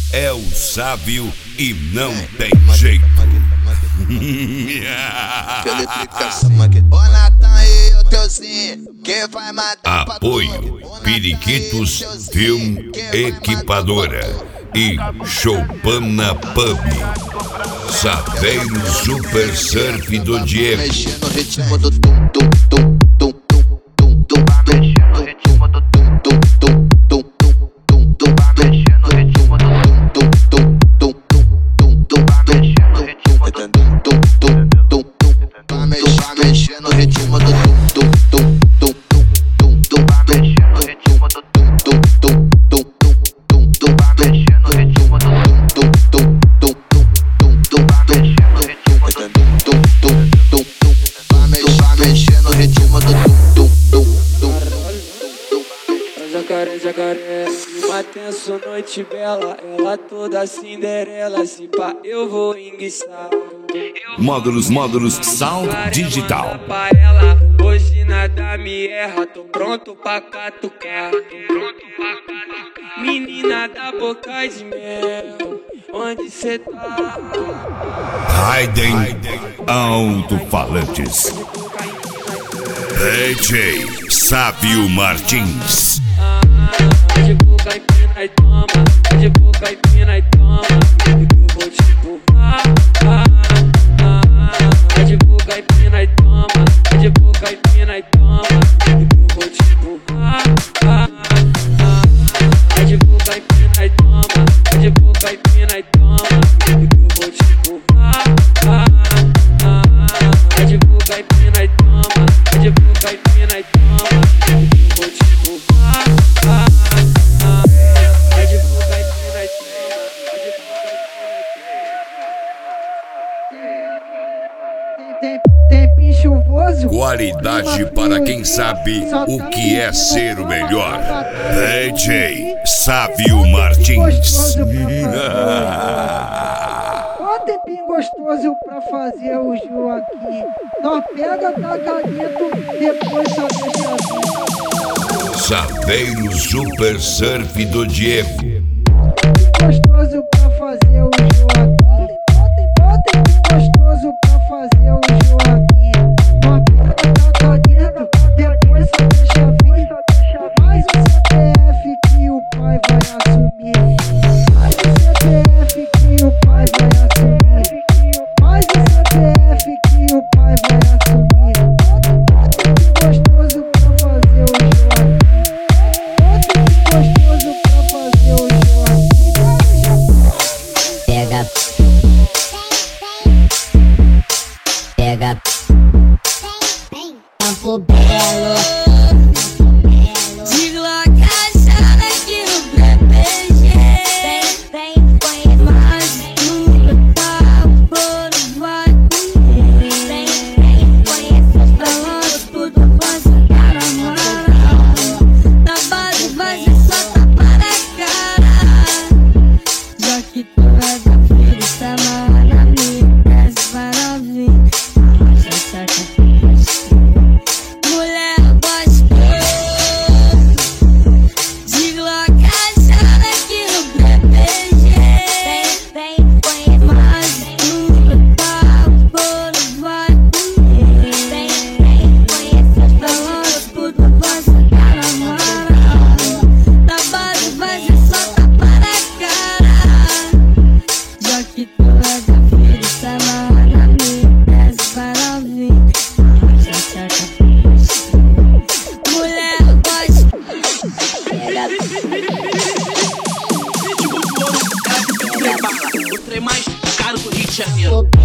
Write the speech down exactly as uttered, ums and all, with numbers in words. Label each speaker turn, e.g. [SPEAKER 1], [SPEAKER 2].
[SPEAKER 1] é o sábio e não tem jeito. Apoio Periquitos Film Equipadora e Choupana Pub. Saveiro Super Surf do Diego.
[SPEAKER 2] Mexendo no ritmo do tum tum tum tum tum tum. Mexendo no ritmo do tum tum tum tum tum tum. Mexendo no ritmo do tum tum tum tum tum. Mexendo no ritmo do tum tum tum tum. Mexendo no ritmo do tum tum tum tum tum. Mexendo no ritmo do tum tum tum tum tum. Mexendo no ritmo do tum tum tum tum tum. Mexendo no ritmo do tum tum tum tum. Mexendo no ritmo do tum tum tum tum.
[SPEAKER 3] Jacaré, jacaré, uma tenso noite bela, ela toda Cinderela, se pá eu vou enguiçar.
[SPEAKER 1] Módulos, módulos, sound digital.
[SPEAKER 3] Pra ela, hoje nada me erra, tô pronto pra catucar. Tô pronto pra catucar. Menina da boca de mel, onde cê tá?
[SPEAKER 1] Raiden Alto-Falantes. D J Sábio Martins.
[SPEAKER 3] De boca empina e toma, de boca empina e toma, eu vou te empurrar. De boca empina e toma, de boca empina e toma, eu vou te empurrar. De boca empina e toma, de boca empina e toma, eu vou te empurrar. De boca empina e toma, de boca empina e toma, eu vou te empurrar.
[SPEAKER 4] Tempinho chuvoso.
[SPEAKER 1] Qualidade para quem sabe o que é ser o melhor. D J Sábio Martins.
[SPEAKER 4] Ó, tempinho gostoso pra fazer o jogo aqui. Nós pega, taca dentro, depois só deixa vir.
[SPEAKER 1] Saveiro Super Surf do Diego.
[SPEAKER 4] Gostoso pra fazer o jogo aqui. Ó, tempinho gostoso pra fazer o jogo aqui. Nós pega, taca dentro, depois só deixa vir. Mais um C P F que o pai vai assumir. Mais um C P F que o pai vai assumir. Mais um C P F que o pai vai assumir. Gostoso pra fazer o jogo aqui. Gostoso pra fazer o jogo aqui.
[SPEAKER 5] Pega, pega, campo belo.
[SPEAKER 2] O trem mais caro do Rio de Janeiro.